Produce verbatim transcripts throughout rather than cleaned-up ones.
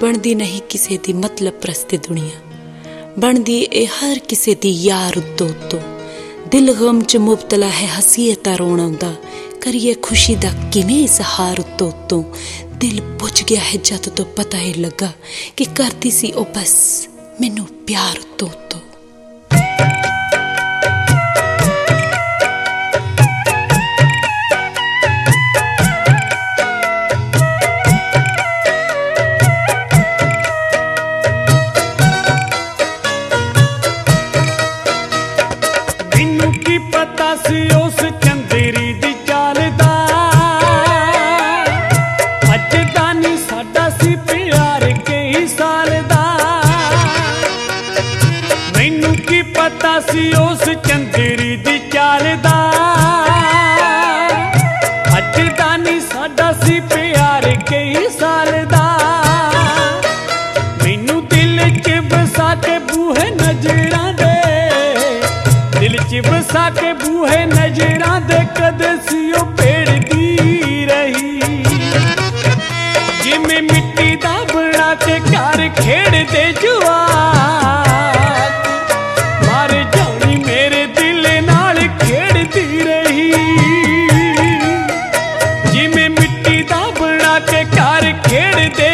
बनदी नहीं किसे दी मतलब प्रस्ती दुनिया, बनदी ए हर किसे दी यार उत्तो उत्तो। दिल गम च मुबतला है हसीयता रोना दा, करिए खुशी दा किवें इजहार उत्तो उत्तो। दिल बुझ गया है जद तो पता ही लगा कि करती सी ओ बस मैनू प्यार उत्तो उत्तो। उस चंदेरी दी चाल दा अज दा नी साडा सी प्यार कई साल दा। मैनू की पता सी उस चंदेरी दी चाल दा अज दा नी साडा सी प्यार कई साल दा। मैनू दिल च बसा के बूहे नजरां दे, दिल च बसा के बूहे नजरां दे कदे सी ओ पेड़दी रही। जिमें मिट्टी दा बना के घर खेड़दे जवाक, मार जानी मेरे दिल नाल खेड़दी रही। जिमें मिट्टी दा बना के घर खेड़दे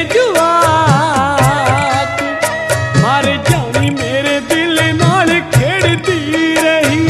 जवाक, मार जानी मेरे दिल नाल खेड़दी रही।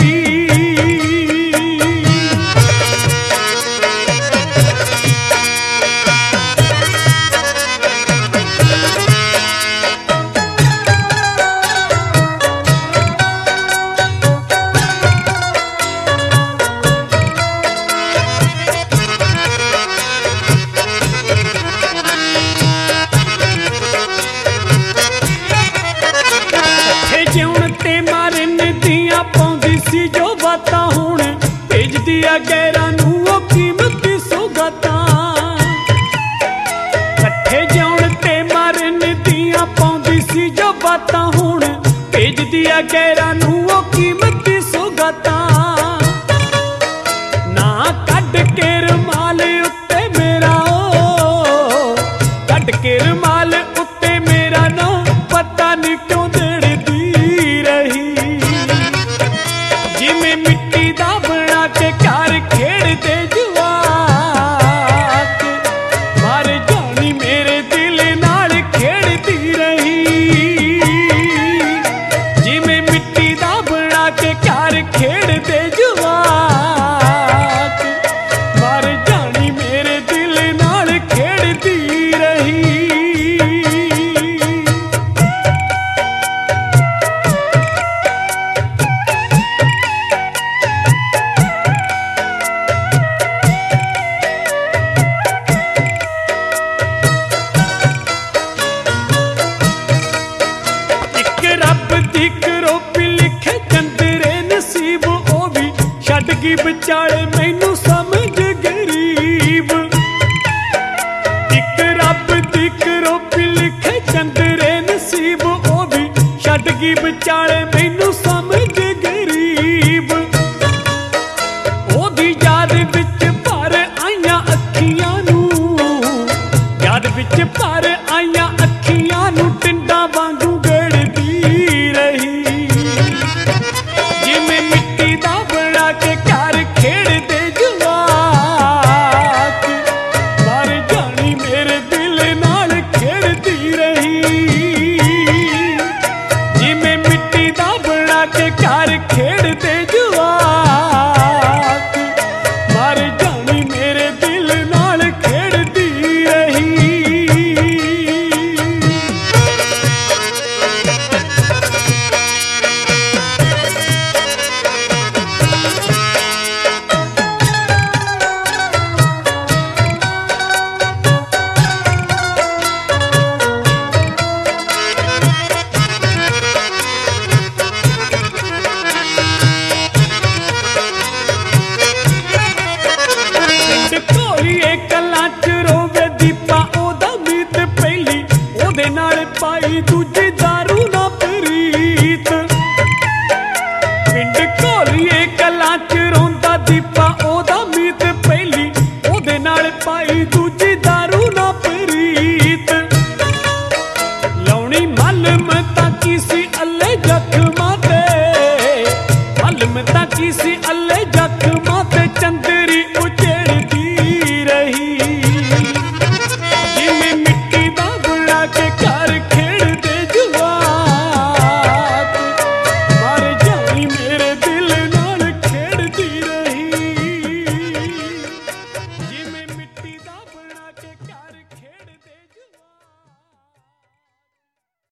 जो बातां हुण भेजदी आ गैरां नूं ओ कीमती सौगातां, कट्ठे जाउण ते मारन दियां पाउंदी सी जो बातां हुण भेजदी आ गैरां नूं ओ कीमती सौगातां। ना कढ के रुमाल उत्ते मेरा ओ, कढ के रुमाल उत्ते मेरा ना पता नी क्यों देड़दी रही। जिमें मिट्टी दा बना के घर खेड़दे जवाक, मार जानी मेरे दिल नाल खेड़दी रही। जिमें मिट्टी दा बना के घर खेड़दे जवाक, मार जानी मेरे दिल नाल खेड़दी रही। छड्डगी विचाले मैनू समझ गरीब, इक रब दी करोपी लिखे चंदरे नसीब ओ भी छड्डगी विचाले मैनू समझ गरीब। ओदी याद विच भर आईयां अखियां नूं, याद विच भर आईयां अखियां नूं टिंडा वांगू गड़दी रही। जिमें मिट्टी दा बना के घर खेड़दे जवाक, मार जानी मेरे दिल नाल खेड़दी रही। जिमें मिट्टी दा बना के घर खेड़दे जवाक, मार जानी मेरे दिल नाल खेड़दी रही। पाई दूजी दारू ना प्रीत, पिंड घोलीए कलां च रोंदा दीपा ओदा मीत पहली ओदे नाल पाई दूजी दारू ना प्रीत। ਜ਼ੁਲਮ ਤਾਂ ਕੀ ਸੀ ਅੱਲੇ ਜ਼ਖਮ